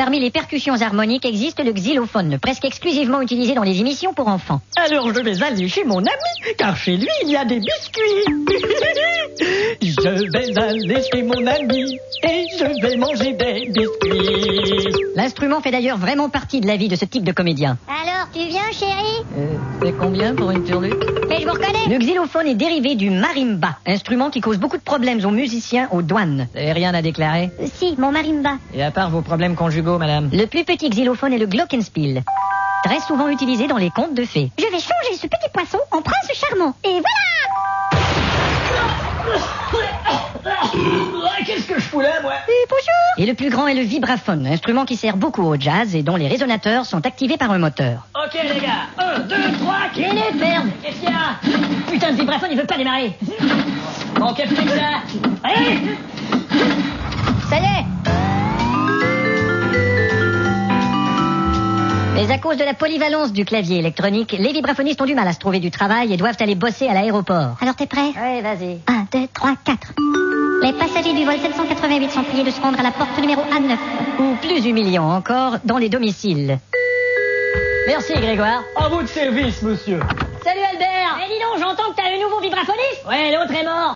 Parmi les percussions harmoniques existe le xylophone, presque exclusivement utilisé dans les émissions pour enfants. Alors je vais aller chez mon ami, car chez lui il y a des biscuits. Je vais aller chez mon ami et je vais manger des biscuits. L'instrument fait d'ailleurs vraiment partie de la vie de ce type de comédien. Alors, tu viens, chérie? C'est combien pour une turlute? Mais je vous reconnais. Le xylophone est dérivé du marimba, instrument qui cause beaucoup de problèmes aux musiciens aux douanes. Vous n'avez rien à déclarer? Si, mon marimba. Et à part vos problèmes conjugaux, madame? Le plus petit xylophone est le glockenspiel, très souvent utilisé dans les contes de fées. Je vais changer ce petit poisson en prince charmant. Et voilà! Qu'est-ce que je fous là, moi? Et bonjour! Et le plus grand est le vibraphone, instrument qui sert beaucoup au jazz et dont les résonateurs sont activés par un moteur. Ok les gars, 1, 2, 3, Les merde! qu'est-ce qu'il y a? Putain, le vibraphone il veut pas démarrer. Bon, qu'est-ce que c'est que ça? Allez! Ça y est! Mais à cause de la polyvalence du clavier électronique, les vibraphonistes ont du mal à se trouver du travail et doivent aller bosser à l'aéroport. Alors, t'es prêt? Ouais, vas-y. 1, 2, 3, 4. Les passagers du vol 788 sont priés de se rendre à la porte numéro A9. Ou plus humiliant encore, dans les domiciles. Merci Grégoire. À votre service, monsieur. Salut Albert. Eh dis donc, j'entends que t'as un nouveau vibraphoniste? Ouais, l'autre est mort.